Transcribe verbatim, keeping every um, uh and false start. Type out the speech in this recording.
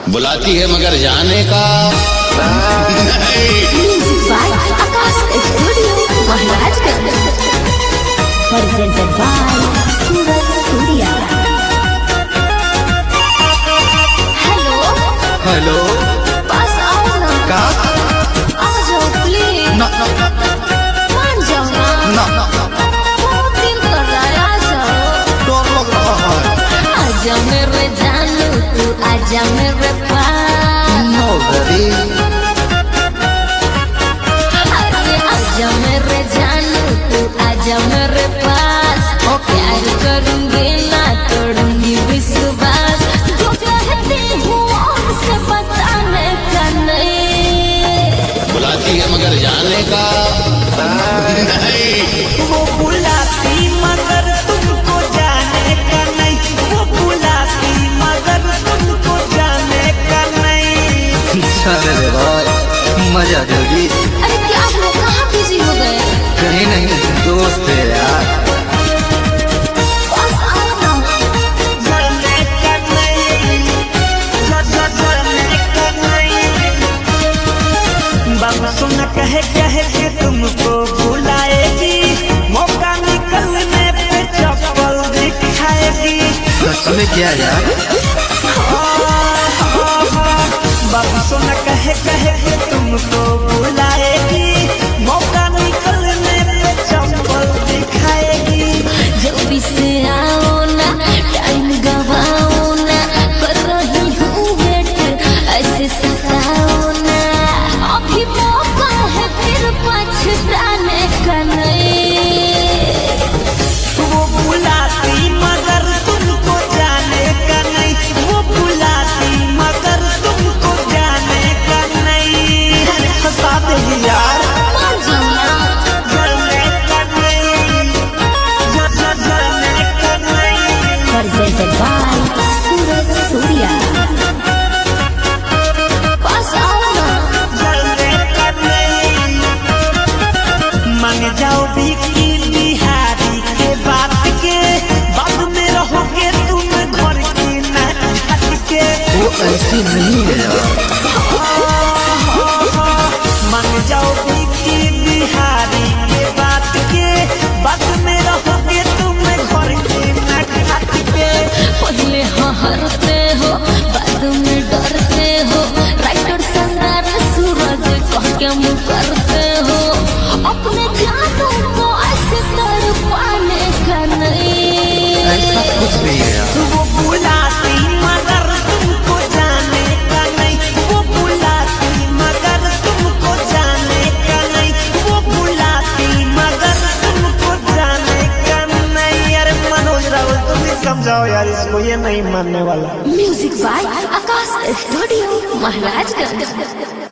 बुलाती है मगर जाने का Music by Akash Studio, Maharajganj. Presented by Suraj Surya. Hello, hello पास आओ ना. का आ जाओ please. ना ना मान जाओ ना. ना ना बहुत दिन कर रहा है, आ जाओ. डर लग रहा है। आजा मेरे जानू, तू आजा मेरे पास. नो बेबी अरे आजा मेरे जानू, तू आजा मेरे पास. प्यार करूंगी ना तोड़ूंगी विश्वास. जो कहती हूँ उनसे बताने का नहीं. बुलाती है मगर जाने का वो बुलाती मगर तुमको जाने का नहीं। वो बुलाती मगर तुमको जाने का नहीं। चले रे भाई मजा दोगी। अरे क्या आप लोग कहाँ बिजी हो गए? कहीं नहीं दोस्त है यार। पास आओ ना. जाने का नहीं, जा जा जाने का नहीं। बाबा सुना कहे कहे के तुमको बुलाएगी। मौका निकलने पे चप्पल दिखाएगी। सच में क्या यार? बाबू सोना कहे कहे के तुमको बुलाएगी। मौका निकलने पे चप्पल दिखाएगी। जल्दी से आओ ना, टाइम गवाओ ना. कर रही हूँ वेट, ऐसे सताओ ना. अभी मौका है फिर पछताने का नहीं. वो बुलाती मगर तुमको जाने का नहीं। वो बुलाती मगर तुमको जाने का नहीं। फंसा देगी यार। मान जाओ ना. जाने का नहीं, जा जा जाने का नहीं। Presented by Suraj Surya. पास आओ ना. जाने का नहीं। मान जाओ बिकी बिहारी के बात के। बाद में रहोगे तुम घर की नाट के। वो ऐसी नहीं है यार। मान जाओ बिकी बिहारी के बात के। बाद में रहोगे तुम घर की नाट के। पहले हंसते हो, बाद में डरते हो. राइटर संगार सूरज कह के मुँह करते हो. अपने जानों को ऐसे तर पाने का नहीं. ऐसा कुछ नहीं है यार। वो बुलाती मगर तुमको जाने का नहीं। वो बुलाती मगर तुमको जाने का नहीं। वो बुलाती मगर तुमको जाने का नहीं। यार मनोज रावल तुम ही समझाओ यार इसको, ये नहीं मानने वाला। Music by Akash studio, Maharajganj.